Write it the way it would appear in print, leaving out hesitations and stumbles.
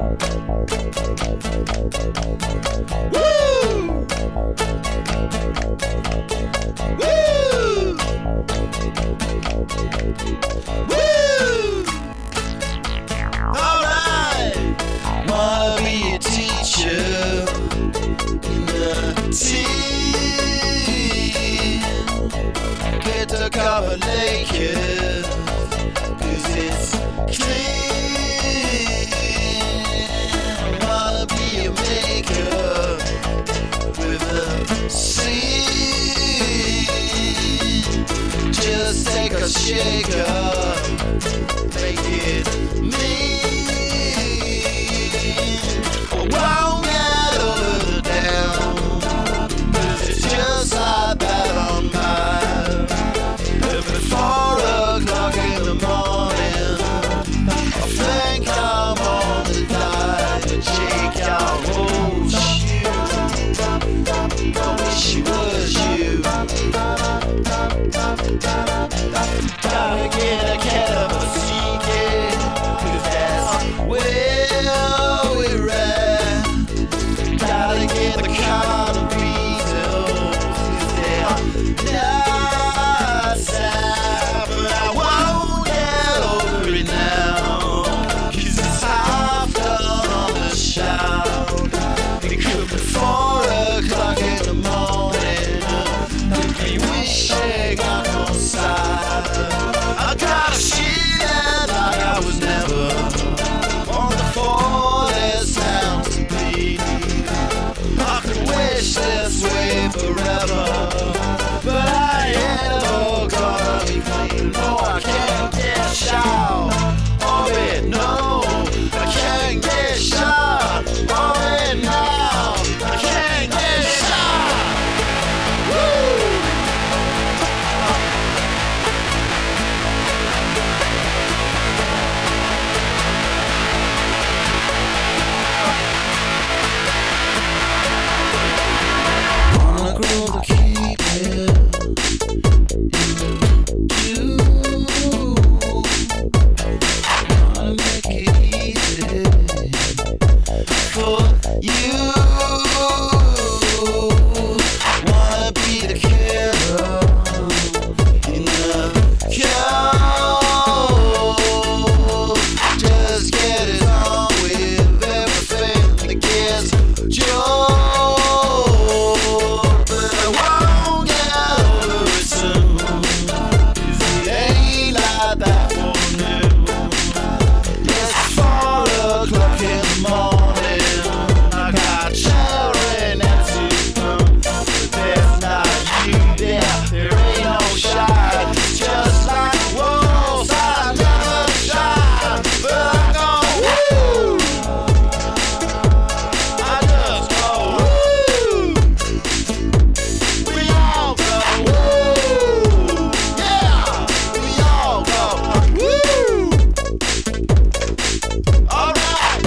Wanna be a teacher in the teen. Get to cover naked, 'cause it's clean. Wanna be a maker with a scene. Just take a shaker, make it mean. Won't get over the down, 'cause it's just like that on mine. If it's 4 o'clock in the morning, I think I'm on the line to check your whole shoe. I wish it was you. Gotta get a cat of a secret, 'cause that's where we're at. Gotta get the kind of Beatles, 'cause they're not sad. But I won't get over it now, 'cause it's half done on the shout. It could be 4 o'clock in the morning, could be wishing on your side. I got a shit like I was never on the farthest town to be. I could wish this way forever, but I ain't ever gonna be clean. No, I can't get shot of it. No, I can't get shot of it now. I can't get shot. Woo! Wanna grow to keep it in you. Wanna make it easy for you. Wanna be the killer in the cold. Just get it on with everything that gets joy. But I won't get over it soon, 'cause it ain't like that for me. It's 4 o'clock in the morning, I got cherry next to but there's not you there. There ain't no shine, just like walls I never shine. But I go woo, I just go woo. We all go woo, yeah. We all go woo. All right.